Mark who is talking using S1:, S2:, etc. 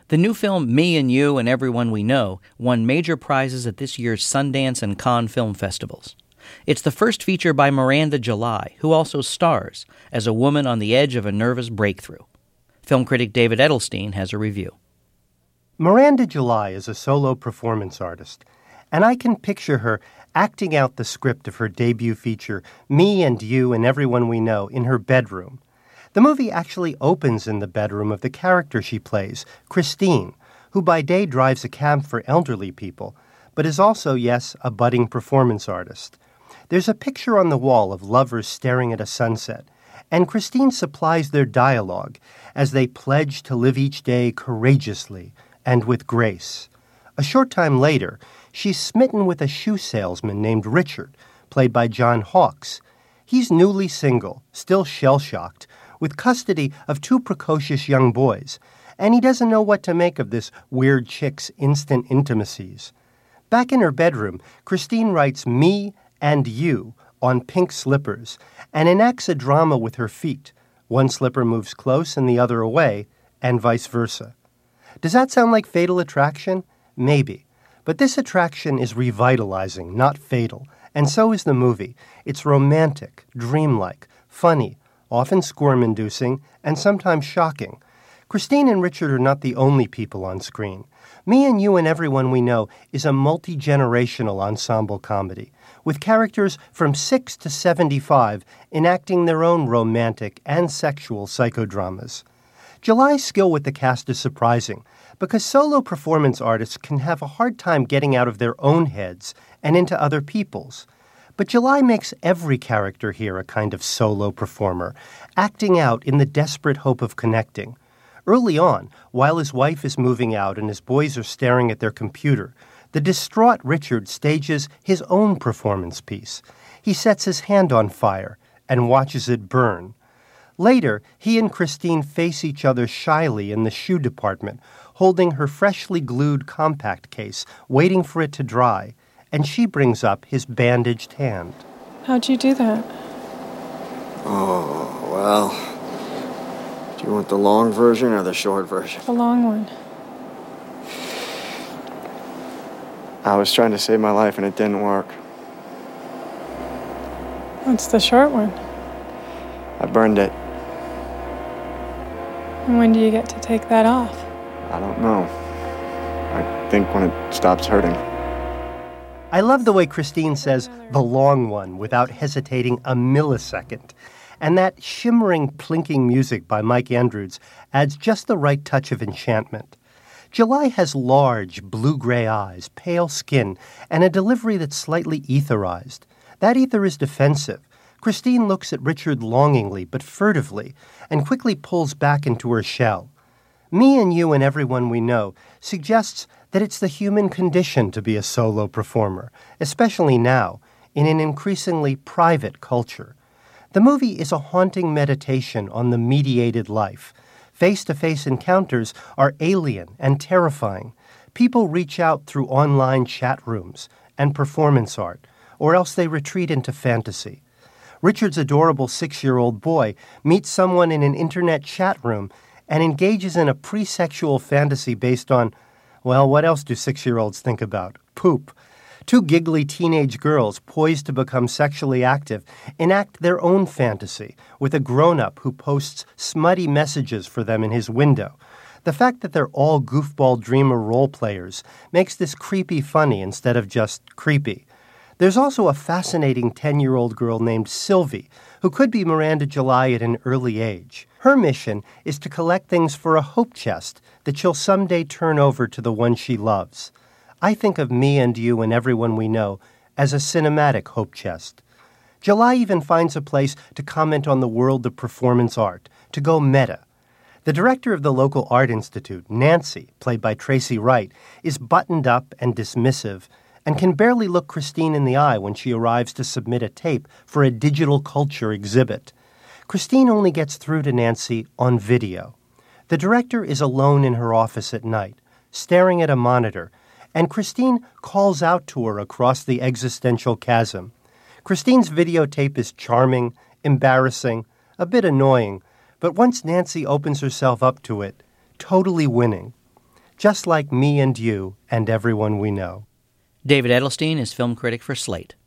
S1: The new film Me and You and Everyone We Know won major prizes at this year's Sundance and Cannes film festivals. It's the first feature by Miranda July, who also stars as a woman on the edge of a nervous breakthrough. Film critic David Edelstein has a review.
S2: Miranda July is a solo performance artist, and I can picture her acting out the script of her debut feature, Me and You and Everyone We Know, in her bedroom. The movie actually opens in the bedroom of the character she plays, Christine, who by day drives a cab for elderly people, but is also, yes, a budding performance artist. There's a picture on the wall of lovers staring at a sunset, and Christine supplies their dialogue as they pledge to live each day courageously and with grace. A short time later, she's smitten with a shoe salesman named Richard, played by John Hawkes. He's newly single, still shell-shocked, with custody of two precocious young boys, and he doesn't know what to make of this weird chick's instant intimacies. Back in her bedroom, Christine writes Me and You on pink slippers and enacts a drama with her feet. One slipper moves close and the other away, and vice versa. Does that sound like Fatal Attraction? Maybe. But this attraction is revitalizing, not fatal, and so is the movie. It's romantic, dreamlike, funny, often squirm-inducing, and sometimes shocking. Christine and Richard are not the only people on screen. Me and You and Everyone We Know is a multi-generational ensemble comedy, with characters from 6 to 75 enacting their own romantic and sexual psychodramas. July's skill with the cast is surprising, because solo performance artists can have a hard time getting out of their own heads and into other people's. But July makes every character here a kind of solo performer, acting out in the desperate hope of connecting. Early on, while his wife is moving out and his boys are staring at their computer, the distraught Richard stages his own performance piece. He sets his hand on fire and watches it burn. Later, he and Christine face each other shyly in the shoe department, holding her freshly glued compact case, waiting for it to dry, and she brings up his bandaged hand.
S3: How'd you do that?
S4: Oh, well, do you want the long version or the short version?
S3: The long one.
S4: I was trying to save my life and it didn't work.
S3: What's the short one?
S4: I burned it.
S3: And when do you get to take that off?
S4: I don't know. I think when it stops hurting.
S2: I love the way Christine says the long one without hesitating a millisecond. And that shimmering, plinking music by Mike Andrews adds just the right touch of enchantment. July has large, blue-gray eyes, pale skin, and a delivery that's slightly etherized. That ether is defensive. Christine looks at Richard longingly but furtively and quickly pulls back into her shell. Me and You and Everyone We Know suggests that it's the human condition to be a solo performer, especially now, in an increasingly private culture. The movie is a haunting meditation on the mediated life. Face-to-face encounters are alien and terrifying. People reach out through online chat rooms and performance art, or else they retreat into fantasy. Richard's adorable 6-year-old boy meets someone in an internet chat room and engages in a pre-sexual fantasy based on, well, what else do 6-year-olds think about? Poop. Two giggly teenage girls poised to become sexually active enact their own fantasy with a grown-up who posts smutty messages for them in his window. The fact that they're all goofball dreamer role players makes this creepy funny instead of just creepy. There's also a fascinating 10-year-old girl named Sylvie, who could be Miranda July at an early age. Her mission is to collect things for a hope chest that she'll someday turn over to the one she loves. I think of Me and You and Everyone We Know as a cinematic hope chest. July even finds a place to comment on the world of performance art, to go meta. The director of the local art institute, Nancy, played by Tracy Wright, is buttoned up and dismissive and can barely look Christine in the eye when she arrives to submit a tape for a digital culture exhibit. Christine only gets through to Nancy on video. The director is alone in her office at night, staring at a monitor, and Christine calls out to her across the existential chasm. Christine's videotape is charming, embarrassing, a bit annoying, but once Nancy opens herself up to it, totally winning. just like me and you and everyone we know.
S1: David Edelstein is film critic for Slate.